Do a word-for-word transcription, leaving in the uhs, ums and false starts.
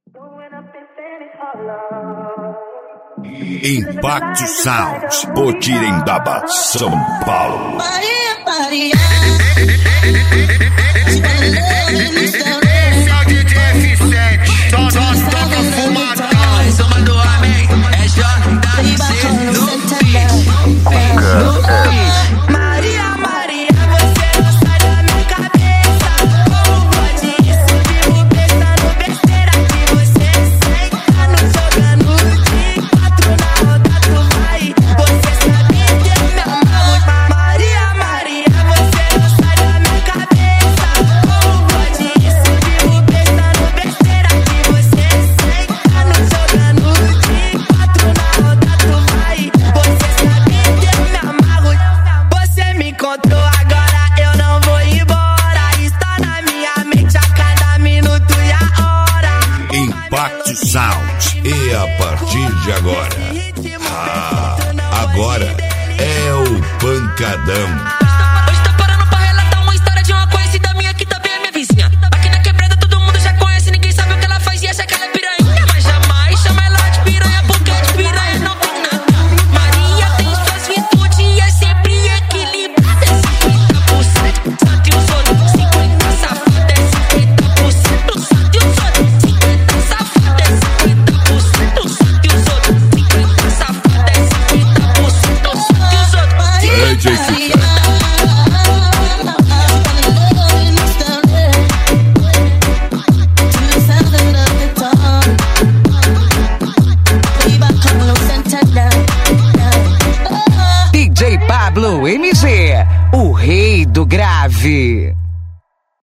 Impacto Sounds, Potirendaba, São Paulo. Maria, Maria. Esse é o D J F sete, só nós toca fumadão. Samba do homem, é J C no beat, no beat. Maria, Maria, você não sai da minha cabeça. Como pode isso? Vivo pensando besteira que você senta no jogando de quatro na roda tu vai. Você sabe que eu me amarro. Maria, Maria, você não sai da minha cabeça. Como pode isso? Vivo pensando besteira que você senta no jogando de quatro na roda tu vai. Você sabe que eu me amarro. Você me encontrou agora, eu não vou embora. Está na minha mente a cada minuto e a hora. Impacto Sounds. E a partir de agora, ah, agora é o pancadão. Hoje tá parando pra relatar uma história de uma conhecida minha que também é minha vizinha. Aqui na quebrada todo mundo já conhece, ninguém sabe o que ela faz e acha que ela é piranha. Mas jamais chama ela de piranha, porque de piranha não tem nada. Maria tem suas virtudes e é sempre equilibrada. É cinquenta por cento santo e os outros cinquenta safada. É cinquenta por cento santo e os outros cinquenta safada. É cinquenta por cento santo e os outros cinquenta safada. É cinquenta por cento santo e os outros D J F sete. D J Pablo M G, o rei do grave.